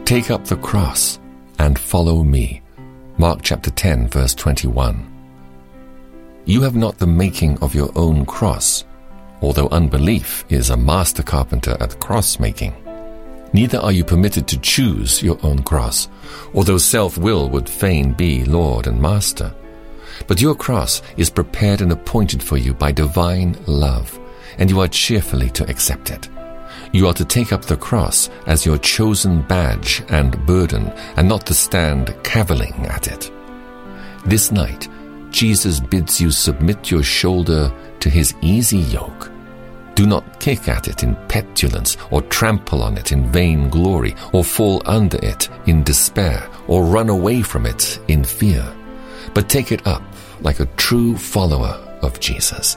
Take up the cross and follow me. Mark chapter 10, verse 21. You have not the making of your own cross, although unbelief is a master carpenter at cross-making. Neither are you permitted to choose your own cross, although self-will would fain be Lord and Master. But your cross is prepared and appointed for you by divine love, and you are cheerfully to accept it. You are to take up the cross as your chosen badge and burden, and not to stand cavilling at it. This night, Jesus bids you submit your shoulder to his easy yoke. Do not kick at it in petulance, or trample on it in vain glory, or fall under it in despair, or run away from it in fear. But take it up like a true follower of Jesus.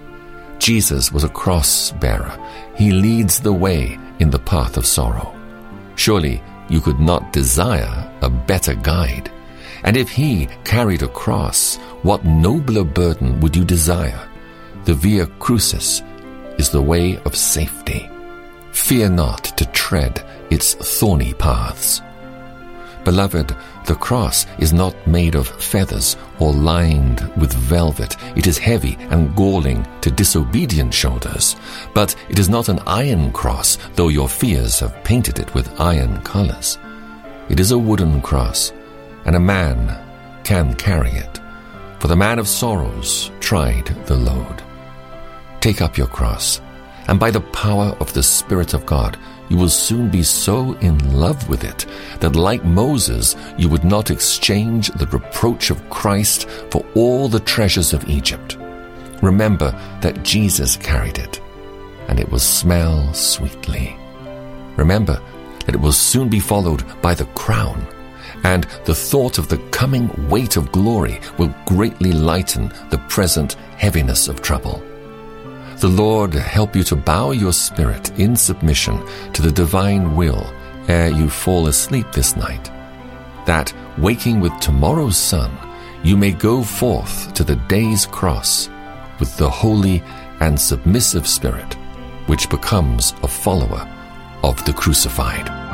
Jesus was a cross-bearer. He leads the way in the path of sorrow. Surely you could not desire a better guide. And if he carried a cross, what nobler burden would you desire? The Via Crucis is the way of safety. Fear not to tread its thorny paths. Beloved, the cross is not made of feathers or lined with velvet. It is heavy and galling to disobedient shoulders. But it is not an iron cross, though your fears have painted it with iron colors. It is a wooden cross, and a man can carry it. For the man of sorrows tried the load. Take up your cross, and by the power of the Spirit of God, you will soon be so in love with it that, like Moses, you would not exchange the reproach of Christ for all the treasures of Egypt. Remember that Jesus carried it, and it will smell sweetly. Remember that it will soon be followed by the crown, and the thought of the coming weight of glory will greatly lighten the present heaviness of trouble. The Lord help you to bow your spirit in submission to the divine will ere you fall asleep this night, that, waking with tomorrow's sun, you may go forth to the day's cross with the holy and submissive spirit, which becomes a follower of the crucified.